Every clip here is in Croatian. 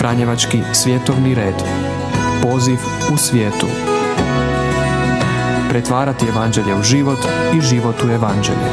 Franjevački svjetovni red. Poziv u svijetu. Pretvarati evanđelje u život i život u evanđelje.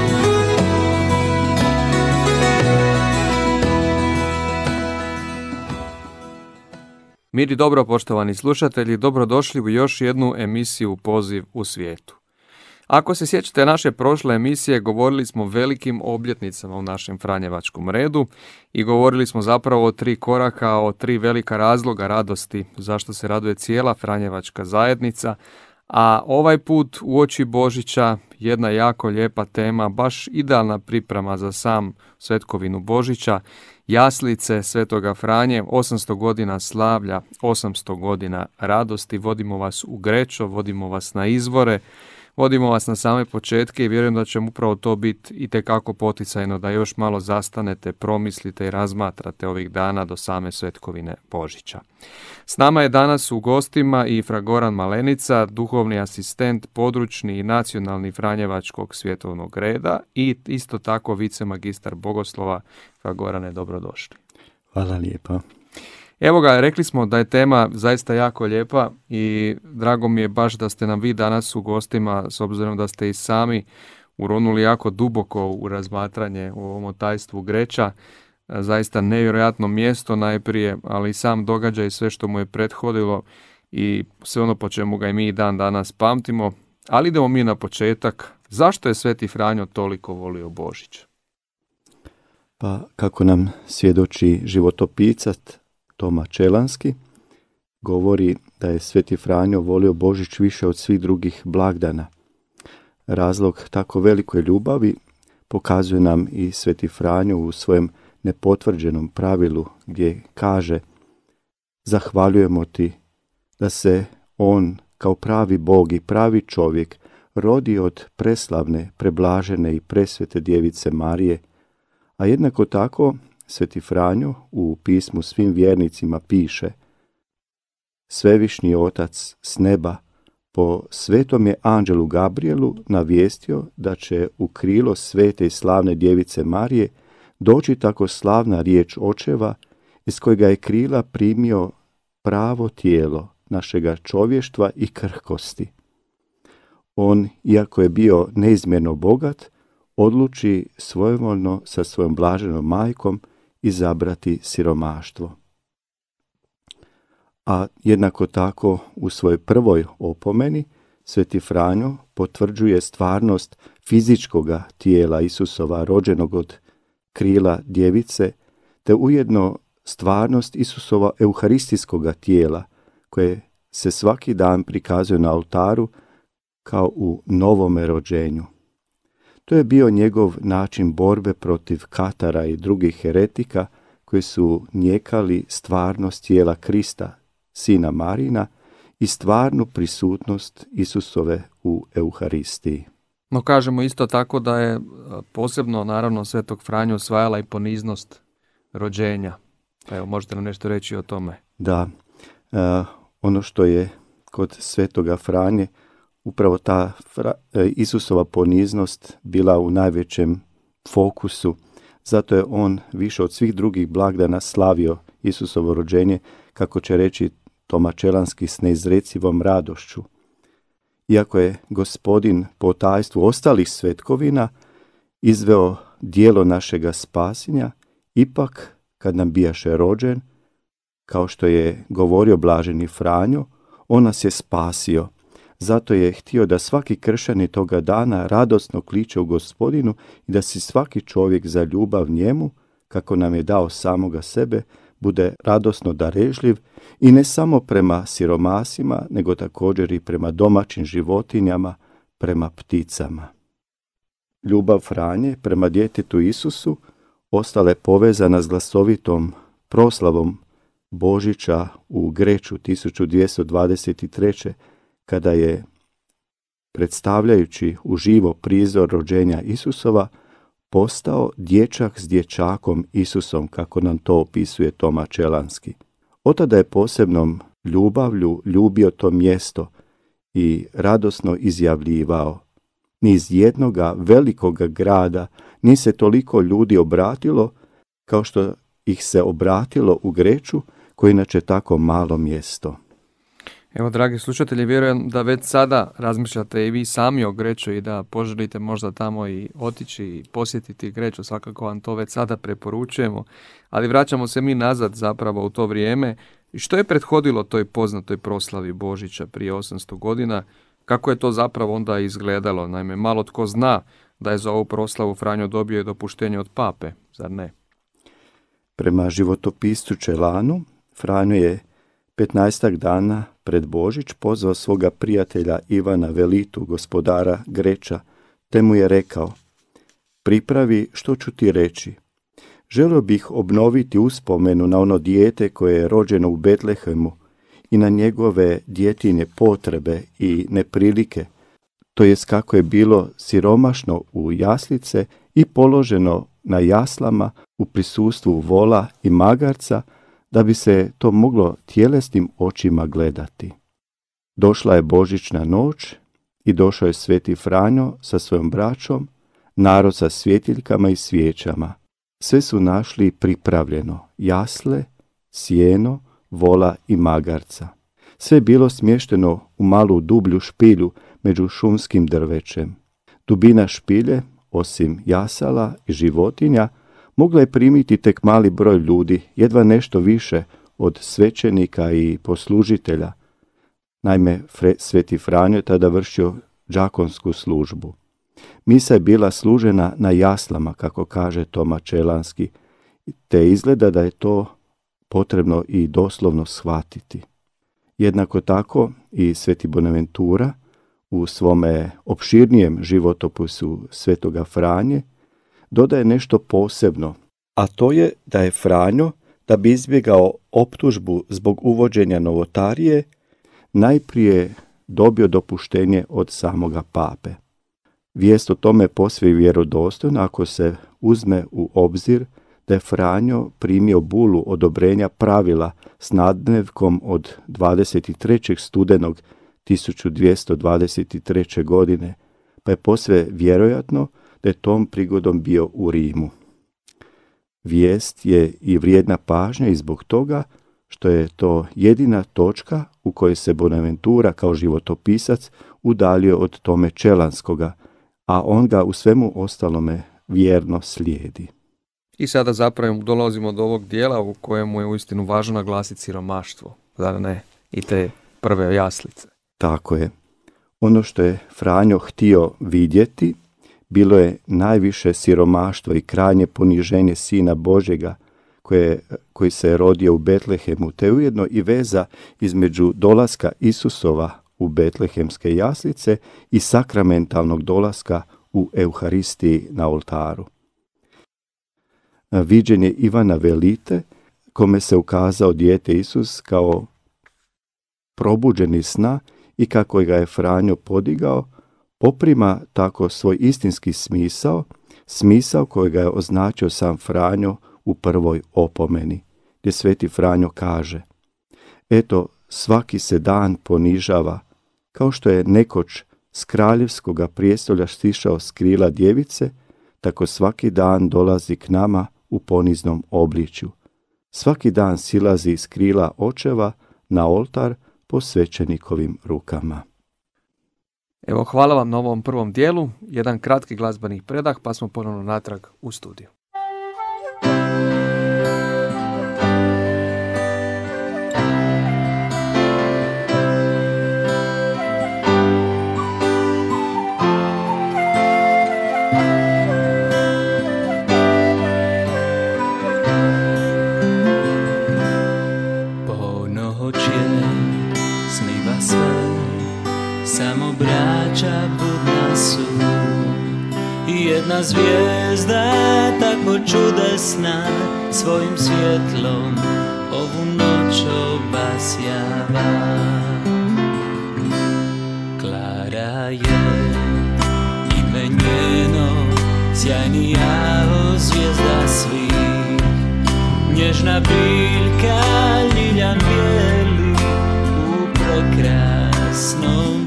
Mir i dobro, poštovani slušatelji, dobrodošli u još jednu emisiju Poziv u svijetu. Ako se sjećate naše prošle emisije, govorili smo o velikim obljetnicama u našem Franjevačkom redu i govorili smo zapravo o 3 koraka, o 3 velika razloga radosti zašto se raduje cijela Franjevačka zajednica, a ovaj put uoči Božića jedna jako lijepa tema, baš idealna priprema za sam svetkovinu Božića, jaslice Svetoga Franje, 800 godina slavlja, 800 godina radosti. Vodimo vas u Grečo, vodimo vas na izvore, vodimo vas na same početke i vjerujem da će upravo to biti itekako poticajno da još malo zastanete, promislite i razmatrate ovih dana do same svetkovine Božića. S nama je danas u gostima i fra Goran Malenica, duhovni asistent područni i nacionalni Franjevačkog svjetovnog reda i isto tako vicemagistar bogoslova. Fra Gorane, dobrodošli. Hvala lijepa. Evo ga, rekli smo da je tema zaista jako lijepa i drago mi je baš da ste nam vi danas u gostima, s obzirom da ste i sami uronuli jako duboko u razmatranje u ovom tajstvu Greča. Zaista nevjerojatno mjesto najprije, ali i sam događaj i sve što mu je prethodilo i sve ono po čemu ga i mi dan danas pamtimo. Ali idemo mi na početak. Zašto je Sveti Franjo toliko volio Božić? Pa kako nam svjedoči životopisac Toma Čelanski, govori da je Sveti Franjo volio Božić više od svih drugih blagdana. Razlog tako velikoj ljubavi pokazuje nam i Sveti Franjo u svojem nepotvrđenom pravilu gdje kaže: zahvaljujemo ti da se on kao pravi Bog i pravi čovjek rodi od preslavne, preblažene i presvete djevice Marije, a jednako tako Sveti Franjo u pismu svim vjernicima piše: Svevišnji Otac s neba po svetom je anđelu Gabrielu navijestio da će u krilo svete i slavne djevice Marije doći tako slavna riječ očeva iz kojega je krila primio pravo tijelo našega čovještva i krhkosti. On, iako je bio neizmjerno bogat, odluči svojevoljno sa svojom blaženom majkom izabrati siromaštvo. A jednako tako u svojoj prvoj opomeni Sveti Franjo potvrđuje stvarnost fizičkoga tijela Isusova rođenog od krila djevice, te ujedno stvarnost Isusova euharistijskoga tijela koje se svaki dan prikazuje na oltaru kao u novome rođenju. To je bio njegov način borbe protiv Katara i drugih heretika koji su nijekali stvarnost tijela Krista, sina Marina, i stvarnu prisutnost Isusove u Euharistiji. No kažemo isto tako da je posebno naravno Svetog Franju osvajala i poniznost rođenja. Evo, možete nam nešto reći o tome? Da, ono što je kod Svetoga Franje upravo ta Isusova poniznost bila u najvećem fokusu, zato je on više od svih drugih blagdana slavio Isusovo rođenje, kako će reći Toma Čelanski, s neizrecivom radošću. Iako je Gospodin po tajstvu ostalih svetkovina izveo dijelo našega spasenja, ipak kad nam bijaše rođen, kao što je govorio blaženi Franjo, on nas je spasio. Zato je htio da svaki kršćanin toga dana radosno kliče u Gospodinu i da si svaki čovjek za ljubav njemu, kako nam je dao samoga sebe, bude radosno darežljiv i ne samo prema siromasima, nego također i prema domaćim životinjama, prema pticama. Ljubav Franje prema djetetu Isusu ostala je povezana s glasovitom proslavom Božića u Greču 1223. kada je, predstavljajući uživo prizor rođenja Isusova, postao dječak s dječakom Isusom, kako nam to opisuje Toma Čelanski. Otada je posebnom ljubavlju ljubio to mjesto i radosno izjavljivao: niz jednoga velikoga grada ni se toliko ljudi obratilo kao što ih se obratilo u Greču, koje inače tako malo mjesto. Evo, dragi slušatelji, vjerujem da već sada razmišljate i vi sami o Greču i da poželite možda tamo i otići i posjetiti Greču, svakako vam to već sada preporučujemo, ali vraćamo se mi nazad zapravo u to vrijeme. I što je prethodilo toj poznatoj proslavi Božića prije 800 godina, kako je to zapravo onda izgledalo? Naime, malo tko zna da je za ovu proslavu Franjo dobio dopuštenje od pape, zar ne? Prema životopiscu Čelanu, Franjo je 15 dana pred Božić pozvao svoga prijatelja Ivana Velitu, gospodara Greča, te mu je rekao: pripravi što ću ti reći. Želio bih obnoviti uspomenu na ono dijete koje je rođeno u Betlehemu i na njegove djetinje potrebe i neprilike, to jest kako je bilo siromašno u jaslice i položeno na jaslama u prisustvu vola i magarca, da bi se to moglo tjelesnim očima gledati. Došla je božićna noć i došao je sveti Franjo sa svojom braćom, narod sa svjetiljkama i svijećama. Sve su našli pripravljeno, jasle, sjeno, vola i magarca. Sve je bilo smješteno u malu dublju špilju među šumskim drvećem. Dubina špilje, osim jasala i životinja, mogla je primiti tek mali broj ljudi, jedva nešto više od svećenika i poslužitelja. Naime, sveti Franjo je tada vršio đakonsku službu. Misa je bila služena na jaslama, kako kaže Toma Čelanski, te izgleda da je to potrebno i doslovno shvatiti. Jednako tako i sveti Bonaventura u svome opširnijem životopisu svetoga Franje dodaje nešto posebno, a to je da je Franjo, da bi izbjegao optužbu zbog uvođenja novotarije, najprije dobio dopuštenje od samoga pape. Vijest o tome je posve vjerodostojna ako se uzme u obzir da je Franjo primio bulu odobrenja pravila s nadnevkom od 23. studenog 1223. godine, pa je posve vjerojatno da je tom prigodom bio u Rimu. Vijest je i vrijedna pažnja i zbog toga što je to jedina točka u kojoj se Bonaventura kao životopisac udaljio od Tome Čelanskoga, a on ga u svemu ostalome vjerno slijedi. I sada zapravo dolazimo do ovog dijela u kojemu je uistinu važno naglasiti siromaštvo, zar ne? I te prve jaslice. Tako je. Ono što je Franjo htio vidjeti bilo je najviše siromaštvo i krajnje poniženje Sina Božjega koji se je rodio u Betlehemu, te ujedno i veza između dolaska Isusova u betlehemske jaslice i sakramentalnog dolaska u Euharistiji na oltaru. Viđenje Ivana Velite, kome se ukazao dijete Isus kao probuđeni sna i kako ga je Franjo podigao, poprima tako svoj istinski smisao kojega je označio sam Franjo u prvoj opomeni, gdje sveti Franjo kaže: eto, svaki se dan ponižava, kao što je nekoć s kraljevskoga prijestolja stišao s krila djevice, tako svaki dan dolazi k nama u poniznom obličju. Svaki dan silazi iz krila očeva na oltar po svećenikovim rukama. Evo, hvala vam na ovom prvom dijelu, jedan kratki glazbeni predah, pa smo ponovno natrag u studiju. Samo braća budna su i jedna zvijezda tako čudesna svojim svjetlom ovu noć obasjava. Klara je ime njeno, sjajnija od zvijezda svih, nježna biljka, ljiljan bijeli u prekrasnom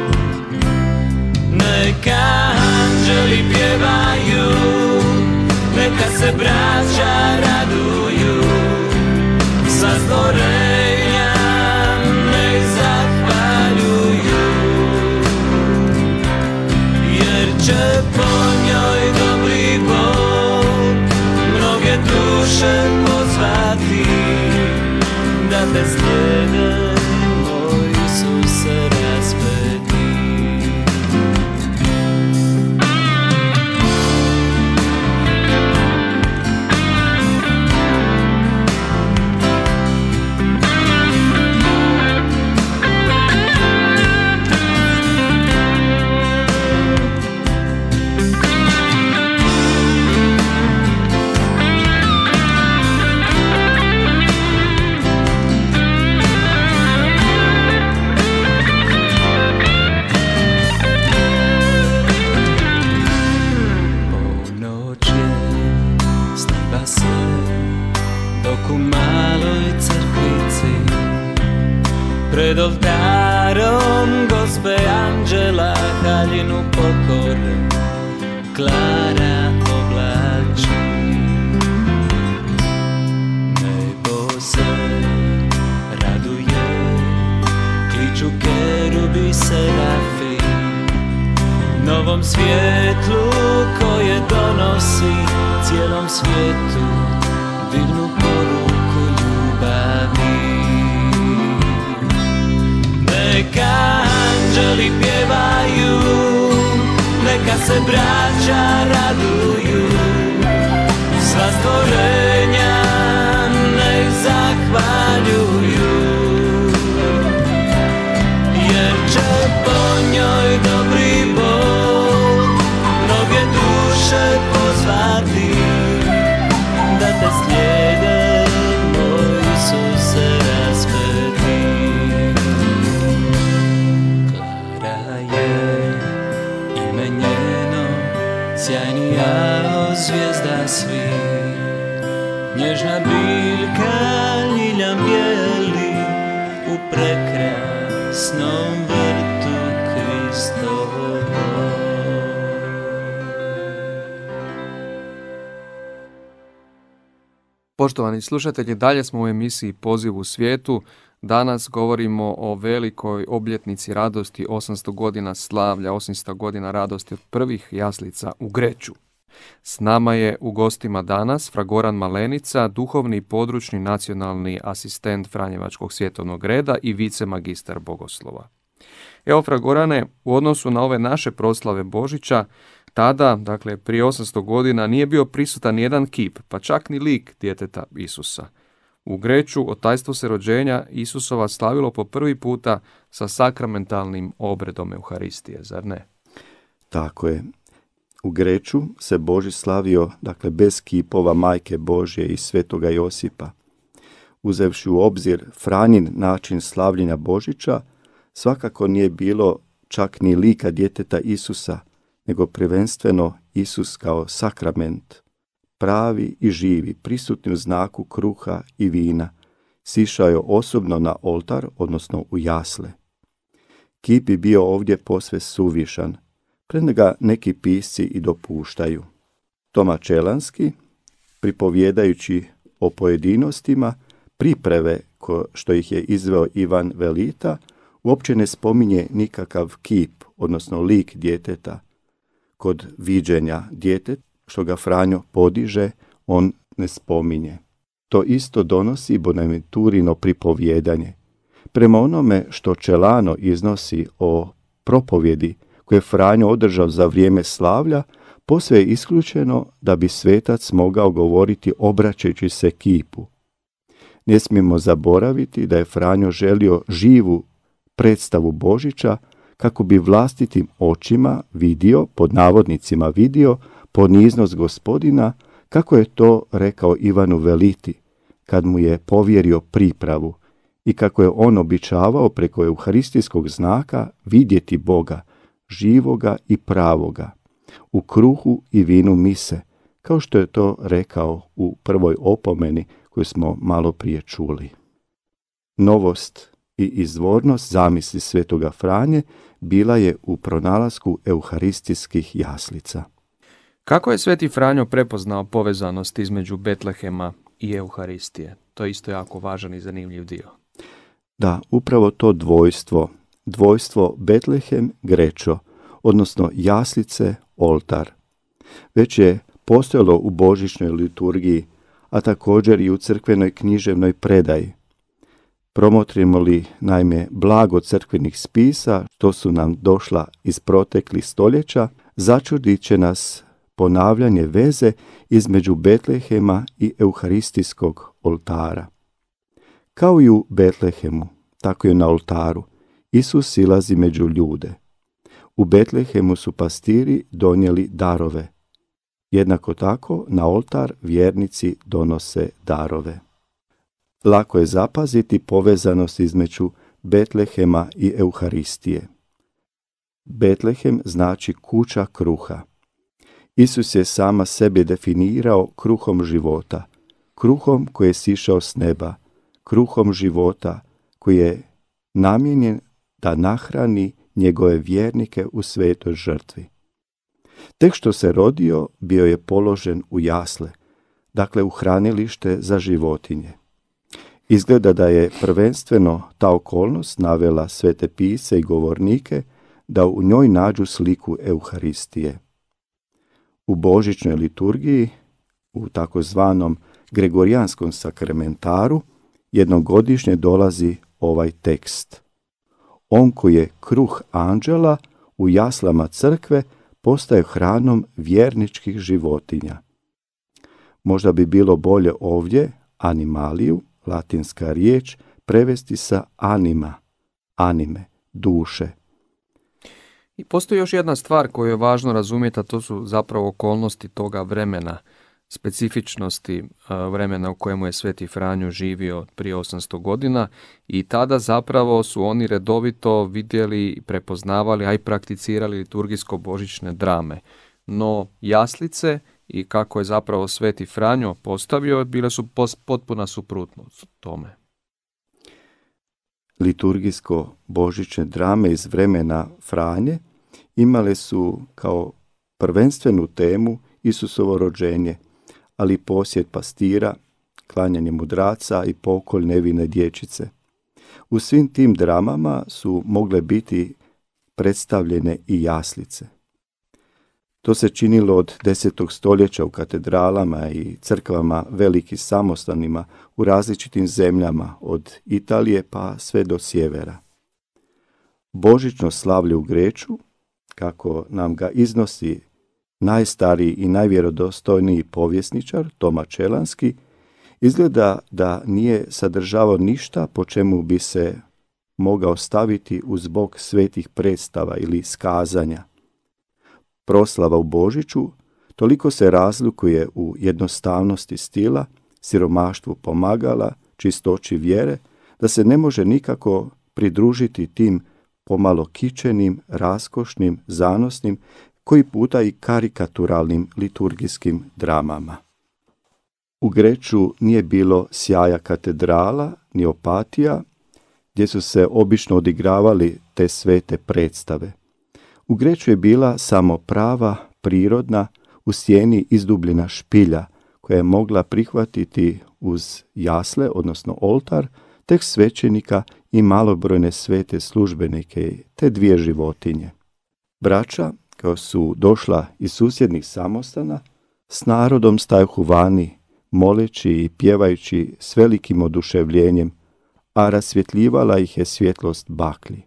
neka anđeli pjevaju, neka se braća raduju, sva stvorenja nek zahvaljuju, jer će po njoj dobri Bog mnoge duše pozvati da te slijede, moj Isuse raspeti. Pred oltarom Gospe Anđela haljinu pokore Klara oblači. Nebo se raduje, kliču kerubi serafi, novom svjetlu koje donosi cijelom svijetu divnu poruku ljubavi. Neka anđeli pjevaju, neka se braća raduju, sva stvorenja nek zahvaljuju, jer će po njoj dobri Bog mnoge duše pozvati da te slijede, moj Isuse raspeti. Sjajnija od zvijezda svih, nježna biljka ljiljam bijeli u prekrasnom vrtu Kristovom. Poštovani slušatelji, dalje smo u emisiji Poziv u svijetu. Danas govorimo o velikoj obljetnici radosti, 800 godina slavlja, 800 godina radosti od prvih jaslica u Greču. S nama je u gostima danas fra Goran Malenica, duhovni i područni nacionalni asistent Franjevačkog svjetovnog reda i vicemagistar bogoslova. Evo, fra Gorane, u odnosu na ove naše proslave Božića, tada, dakle prije 800 godina, nije bio prisutan jedan kip, pa čak ni lik djeteta Isusa. U Greču otajstvo se rođenja Isusova slavilo po prvi puta sa sakramentalnim obredom Euharistije, zar ne? Tako je. U Greču se Božić slavio, dakle, bez kipova Majke Božje i Svetoga Josipa. Uzevši u obzir Franjin način slavljenja Božića, svakako nije bilo čak ni lika djeteta Isusa, nego prvenstveno Isus kao sakrament, pravi i živi, prisutni u znaku kruha i vina, sišao je osobno na oltar, odnosno u jasle. Kip je bio ovdje posve suvišan, premda ga neki pisci i dopuštaju. Toma Čelanski, pripovjedajući o pojedinostima, pripreve što ih je izveo Ivan Velita, uopće ne spominje nikakav kip, odnosno lik djeteta. Kod viđenja djeteta, što ga Franjo podiže, on ne spominje. To isto donosi Bonaventurino pripovjedanje. Prema onome što Čelano iznosi o propovjedi koje je Franjo održao za vrijeme slavlja, posve je isključeno da bi svetac mogao govoriti obraćajući se kipu. Ne smijemo zaboraviti da je Franjo želio živu predstavu Božića kako bi vlastitim očima vidio, pod navodnicima vidio, poniznost Gospodina, kako je to rekao Ivanu Veliti, kad mu je povjerio pripravu i kako je on običavao preko euharistijskog znaka vidjeti Boga, živoga i pravoga, u kruhu i vinu mise, kao što je to rekao u prvoj opomeni koju smo malo prije čuli. Novost i izvornost zamisli Svetoga Franje bila je u pronalasku euharistijskih jaslica. Kako je Sveti Franjo prepoznao povezanost između Betlehema i Euharistije? To je isto jako važan i zanimljiv dio. Da, upravo to dvojstvo Betlehem, Grečo, odnosno jaslice, oltar. Već je postojalo u božićnoj liturgiji, a također i u crkvenoj književnoj predaji. Promotrimo li naime blago crkvenih spisa, što su nam došla iz proteklih stoljeća, začudit će nas ponavljanje veze između Betlehema i euharistijskog oltara. Kao i u Betlehemu, tako i na oltaru, Isus silazi među ljude. U Betlehemu su pastiri donijeli darove. Jednako tako na oltar vjernici donose darove. Lako je zapaziti povezanost između Betlehema i Euharistije. Betlehem znači kuća kruha. Isus je sama sebe definirao kruhom života, kruhom koji je sišao s neba, kruhom života koji je namijenjen da nahrani njegove vjernike u svetoj žrtvi. Tek što se rodio, bio je položen u jasle, dakle u hranilište za životinje. Izgleda da je prvenstveno ta okolnost navela svete pisce i govornike da u njoj nađu sliku Euharistije. U božićnoj liturgiji, u takozvanom Gregorijanskom sakramentaru, jednogodišnje dolazi ovaj tekst. On koji je kruh anđela u jaslama crkve postaje hranom vjerničkih životinja. Možda bi bilo bolje ovdje animaliju, latinska riječ, prevesti sa anima, anime, duše. I postoji još jedna stvar koju je važno razumjeti, a to su zapravo okolnosti toga vremena, specifičnosti vremena u kojemu je Sveti Franjo živio prije 800 godina i tada zapravo su oni redovito vidjeli, prepoznavali, a i prakticirali liturgijsko-božićne drame. No jaslice i kako je zapravo Sveti Franjo postavio, bile su potpuna suprotnost tome. Liturgijsko-božićne drame iz vremena Franje imale su kao prvenstvenu temu Isusovo rođenje, ali i posjet pastira, klanjanje mudraca i pokolj nevine dječice. U svim tim dramama su mogle biti predstavljene i jaslice. To se činilo od 10. stoljeća u katedralama i crkvama velikim samostanima u različitim zemljama, od Italije pa sve do sjevera. Božićno slavlje u Greču, kako nam ga iznosi najstariji i najvjerodostojniji povjesničar, Toma Čelanski, izgleda da nije sadržavao ništa po čemu bi se mogao staviti uz bok svetih predstava ili skazanja. Proslava u Božiću toliko se razlikuje u jednostavnosti stila, siromaštvu pomagala, čistoći vjere, da se ne može nikako pridružiti tim pomalo kičenim, raskošnim, zanosnim, koji puta i karikaturalnim liturgijskim dramama. U Greču nije bilo sjaja katedrala ni opatija, gdje su se obično odigravali te svete predstave. U Greču je bila samo prava, prirodna, u sjeni izdubljena špilja, koja je mogla prihvatiti uz jasle, odnosno oltar, tek svećenika i malobrojne svete službenike, te dvije životinje. Braća, kao su došla iz susjednih samostana, s narodom stajuhu vani, moleći i pjevajući s velikim oduševljenjem, a rasvjetljivala ih je svjetlost baklji.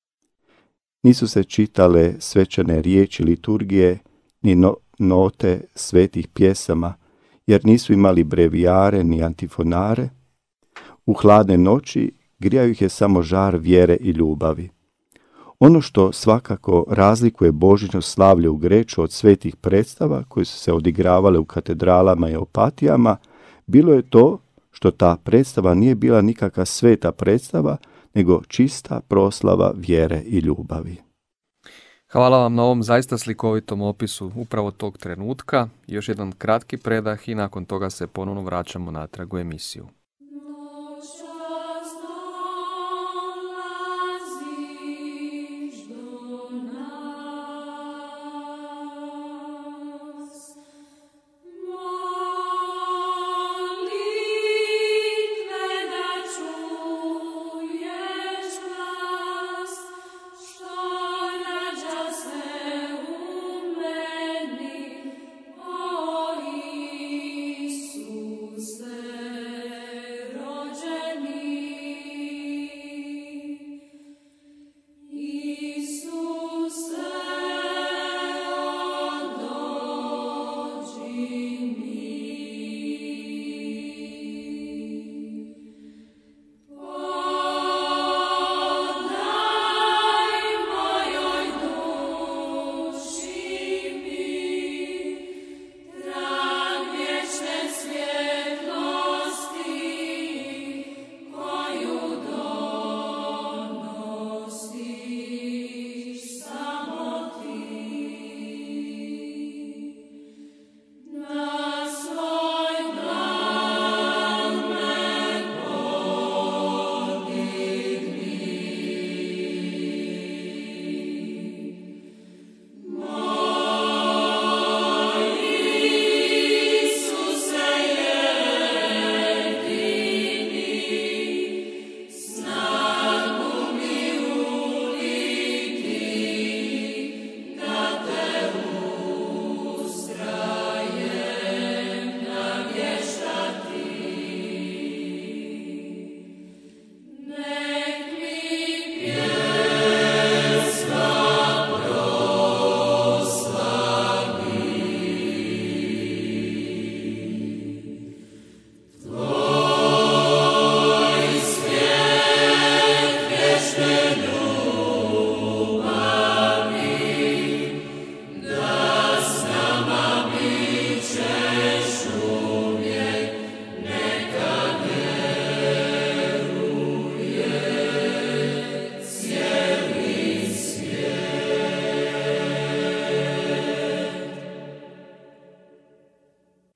Nisu se čitale svečane riječi liturgije, ni note svetih pjesama, jer nisu imali brevijare ni antifonare. U hladne noći grijaju ih je samo žar vjere i ljubavi. Ono što svakako razlikuje božićno slavlje u Greču od svetih predstava koje su se odigravale u katedralama i opatijama, bilo je to što ta predstava nije bila nikakva sveta predstava, nego čista proslava vjere i ljubavi. Hvala vam na ovom zaista slikovitom opisu upravo tog trenutka. Još jedan kratki predah i nakon toga se ponovno vraćamo natrag u emisiju.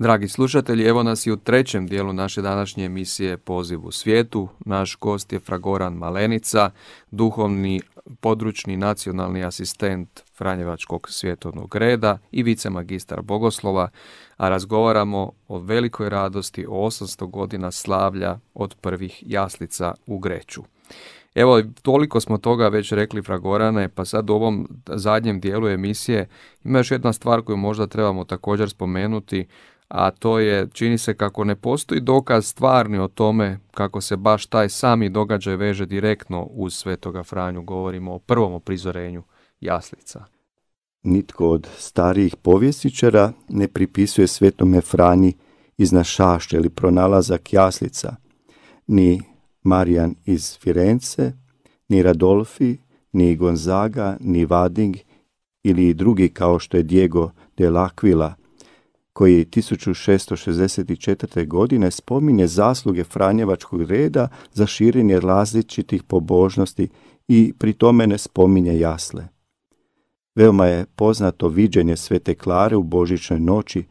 Dragi slušatelji, evo nas i u trećem dijelu naše današnje emisije Poziv u svijetu. Naš gost je Fragoran Malenica, duhovni područni nacionalni asistent Franjevačkog svjetovnog reda i vicemagistar bogoslova, a razgovaramo o velikoj radosti o 800 godina slavlja od prvih jaslica u Greču. Evo, toliko smo toga već rekli, Fragorane, pa sad u ovom zadnjem dijelu emisije ima još jedna stvar koju možda trebamo također spomenuti, a to je, čini se kako ne postoji dokaz stvarni o tome kako se baš taj sami događaj veže direktno uz Svetoga Franju. Govorimo o prvom prizorenju jaslica. Nitko od starijih povjesničara ne pripisuje Svetome Franji iznašašće ili pronalazak jaslica, ni Marijan iz Firence, ni Radolfi, ni Gonzaga, ni Vading ili drugi kao što je Diego de l'Aquila, koji 1664. godine spominje zasluge Franjevačkog reda za širenje različitih pobožnosti i pri tome ne spominje jasle. Veoma je poznato viđenje Svete Klare u Božićnoj noći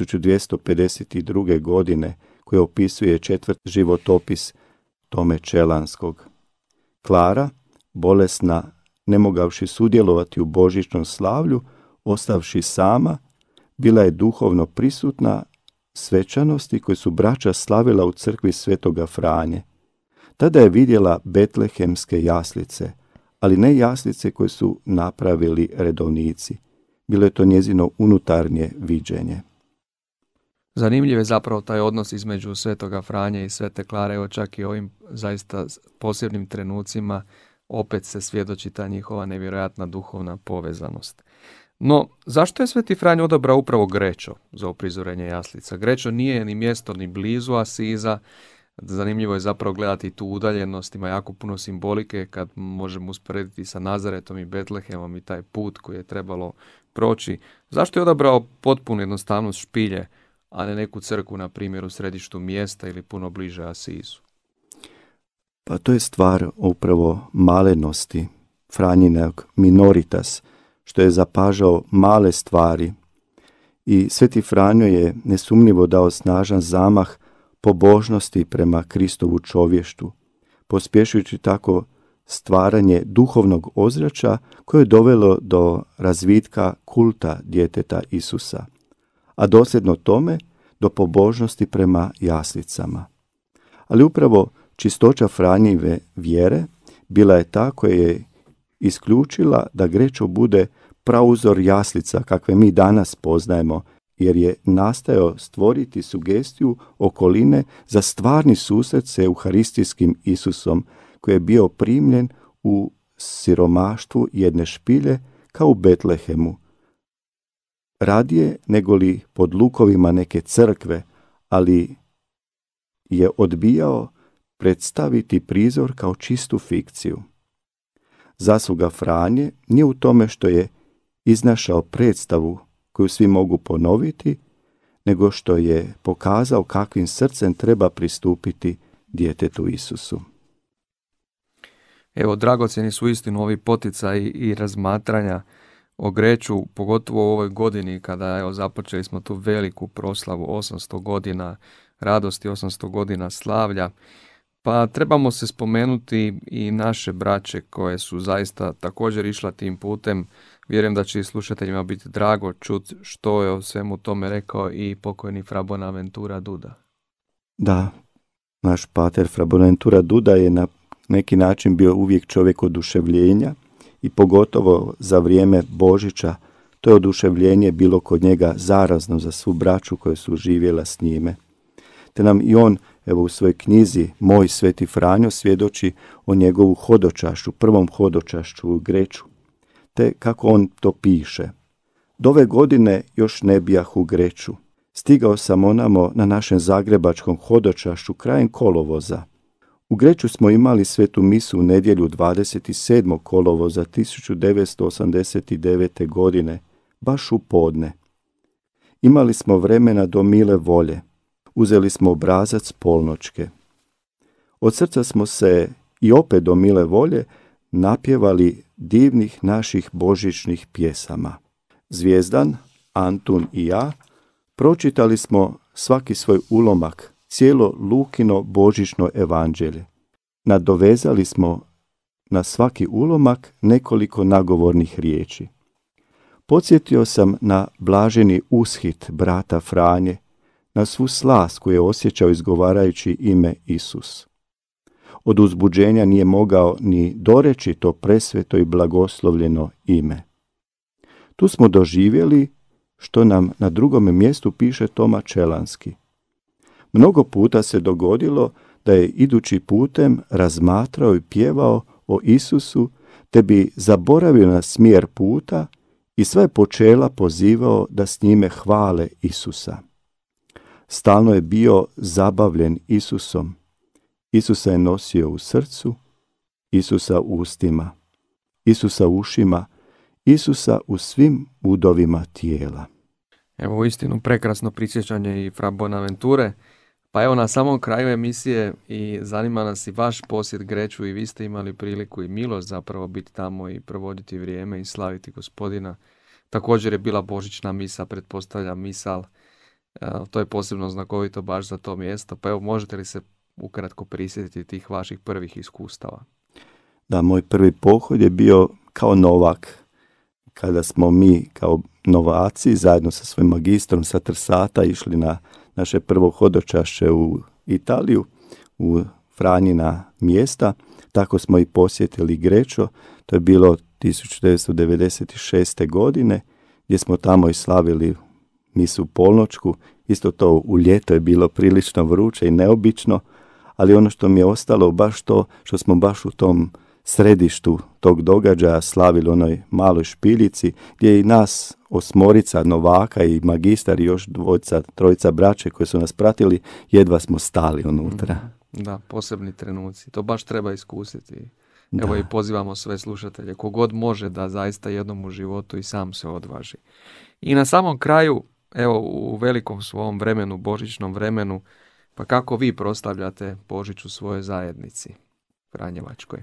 1252. godine, koje opisuje 4. životopis Tome Čelanskog. Klara, bolesna, ne mogavši sudjelovati u Božićnom slavlju, ostavši sama, bila je duhovno prisutna svečanosti koje su braća slavila u crkvi Svetoga Franje. Tada je vidjela betlehemske jaslice, ali ne jaslice koje su napravili redovnici. Bilo je to njezino unutarnje viđenje. Zanimljiv je zapravo taj odnos između Svetoga Franje i Svete Klare, evo čak i ovim zaista posebnim trenucima opet se svjedoči ta njihova nevjerojatna duhovna povezanost. No, zašto je Sveti Franjo odabrao upravo Grečo za uprizorenje jaslica? Grečo nije ni mjesto ni blizu Asiza. Zanimljivo je zapravo gledati tu udaljenost, ima jako puno simbolike kad možemo usporediti sa Nazaretom i Betlehemom i taj put koji je trebalo proći. Zašto je odabrao potpunu jednostavnost Špilje, a ne neku crkvu, na primjer, u središtu mjesta ili puno bliže Asizu? Pa to je stvar upravo malenosti, Franjinog minoritas, što je zapažao male stvari. I Sveti Franjo je nesumnjivo dao snažan zamah pobožnosti prema Kristovu čovještu, pospješujući tako stvaranje duhovnog ozračja koje je dovelo do razvitka kulta djeteta Isusa, a dosljedno tome do pobožnosti prema jaslicama. Ali upravo čistoća Franjive vjere bila je ta koja je isključila da Grečo bude prauzor jaslica kakve mi danas poznajemo, jer je nastojao stvoriti sugestiju okoline za stvarni susret s euharistijskim Isusom, koji je bio primljen u siromaštvu jedne špilje kao u Betlehemu. Radije negoli pod lukovima neke crkve, ali je odbijao predstaviti prizor kao čistu fikciju. Zasluga Franje nije u tome što je iznašao predstavu koju svi mogu ponoviti, nego što je pokazao kakvim srcem treba pristupiti djetetu Isusu. Evo, dragocjeni su istinu ovi poticaji i razmatranja o Greču, pogotovo u ovoj godini kada započeli smo tu veliku proslavu 800 godina radosti, 800 godina slavlja. Pa trebamo se spomenuti i naše braće koje su zaista također išla tim putem. Vjerujem da će i slušateljima biti drago čuti što je o svemu tome rekao i pokojni Fra Bonaventura Duda. Da, naš pater Fra Bonaventura Duda je na neki način bio uvijek čovjek oduševljenja i pogotovo za vrijeme Božića to je oduševljenje bilo kod njega zarazno za svu braću koja su živjela s njime. Te nam i on, evo u svojoj knjizi Moj Sveti Franjo, svjedoči o njegovu hodočašću, prvom hodočašću u Greču. Te kako on to piše: do ove godine još ne bijah u Greču. Stigao sam onamo na našem zagrebačkom hodočašću krajem kolovoza. U Greču smo imali svetu misu u nedjelju 27. kolovoza 1989. godine, baš u podne. Imali smo vremena do mile volje. Uzeli smo obrazac polnočke. Od srca smo se i opet do mile volje napjevali divnih naših božićnih pjesama. Zvijezdan, Antun i ja Pročitali smo svaki svoj ulomak, cijelo Lukino božićno evanđelje. Nadovezali smo na svaki ulomak nekoliko nagovornih riječi. Podsjetio sam na blaženi ushit brata Franje, na svu slast koju je osjećao izgovarajući ime Isus. Od uzbuđenja nije mogao ni doreći to presveto i blagoslovljeno ime. Tu smo doživjeli što nam na drugom mjestu piše Toma Čelanski. Mnogo puta se dogodilo da je idući putem razmatrao i pjevao o Isusu, te bi zaboravio na smjer puta i sve počela pozivao da s njime hvale Isusa. Stalno je bio zabavljen Isusom. Isusa je nosio u srcu, Isusa u ustima, Isusa u ušima, Isusa u svim udovima tijela. Evo uistinu prekrasno prisjećanje i fra Bonaventure. Pa evo na samom kraju emisije i zanima nas i vaš posjet Greču i vi ste imali priliku i milost zapravo biti tamo i provoditi vrijeme i slaviti Gospodina. Također je bila božićna misa, pretpostavljam misal. To je posebno znakovito baš za to mjesto. Pa evo možete li se ukratko prisjetiti tih vaših prvih iskustava? Da, moj prvi pohod je bio kao novak. Kada smo mi kao novaci zajedno sa svojim magistrom sa Trsata išli na naše prvo hodočašće u Italiju, u Franjina mjesta, tako smo i posjetili Grečo. To je bilo 1996. godine, gdje smo tamo i slavili misu polnoćku. Isto to u ljeto je bilo prilično vruće i neobično, ali ono što mi je ostalo baš to što smo baš u tom središtu tog događaja slavili onoj maloj špiljici, gdje je i nas 8 novaka i magistar i još 2-3 braće koji su nas pratili, jedva smo stali unutra. Da, posebni trenuci. To baš treba iskusiti. Evo i pozivamo sve slušatelje, kogod može da zaista jednom u životu i sam se odvaži. I na samom kraju, evo u velikom svom vremenu, božićnom vremenu, pa kako vi proslavljate Božić u svojoj zajednici Franjevačkoj?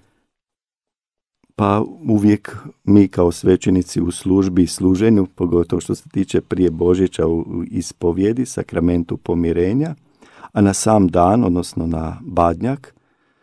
Pa uvijek mi kao svećenici u službi i služenju, pogotovo što se tiče prije Božića u ispovjedi, sakramentu pomirenja, a na sam dan, odnosno na Badnjak,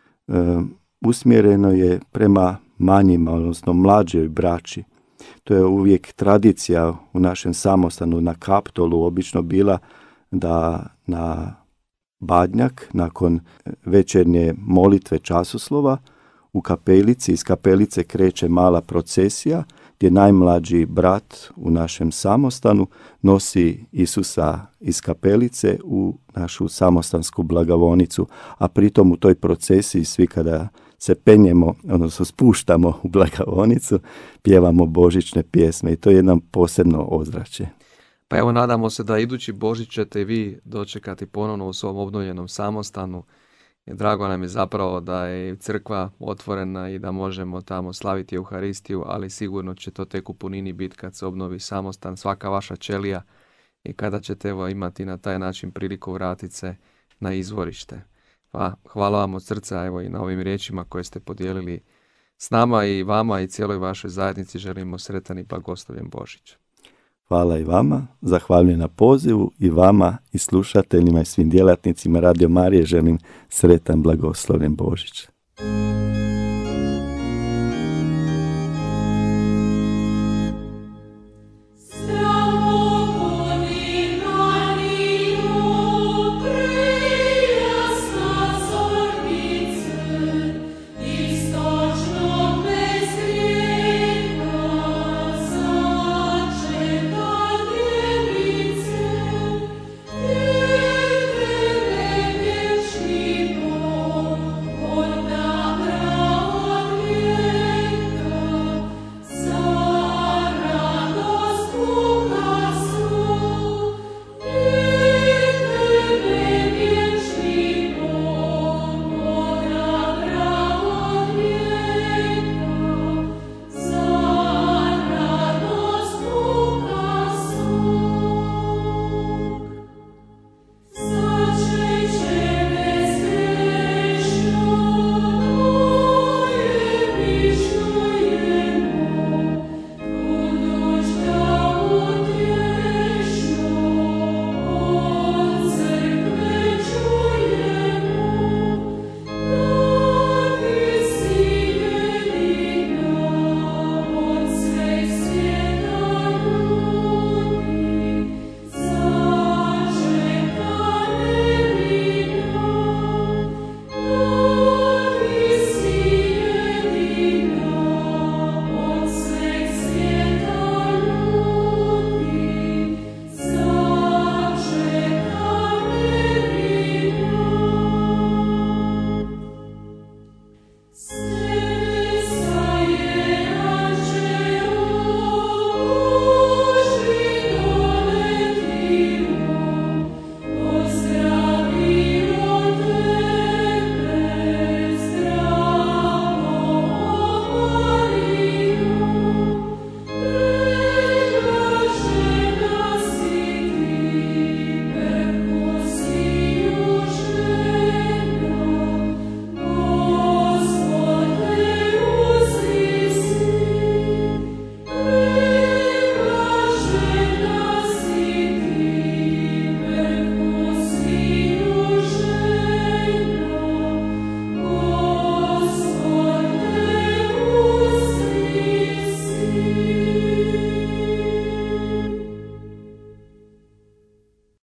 usmjereno je prema manjima, odnosno mlađoj braći. To je uvijek tradicija u našem samostanu na Kaptolu obično bila da na Badnjak, nakon večernje molitve časoslova, u kapelici, iz kapelice kreće mala procesija gdje najmlađi brat u našem samostanu nosi Isusa iz kapelice u našu samostansku blagovonicu, a pritom u toj procesiji svi kada se penjemo, odnosno spuštamo u blagovonicu, pjevamo božićne pjesme i to je jedno posebno ozračje. Pa evo nadamo se da idući Božić ćete i vi dočekati ponovno u svom obnovljenom samostanu. Drago nam je zapravo da je crkva otvorena i da možemo tamo slaviti Euharistiju, ali sigurno će to tek u punini biti kad se obnovi samostan, svaka vaša ćelija i kada ćete evo imati na taj način priliku vratiti se na izvorište. Pa hvala vam od srca evo i na ovim riječima koje ste podijelili s nama i vama i cijeloj vašoj zajednici želimo sretan i blagoslovljen Božić. Hvala i vama, zahvaljujem na pozivu i vama i slušateljima i svim djelatnicima Radio Marije želim sretan blagoslovljen Božić.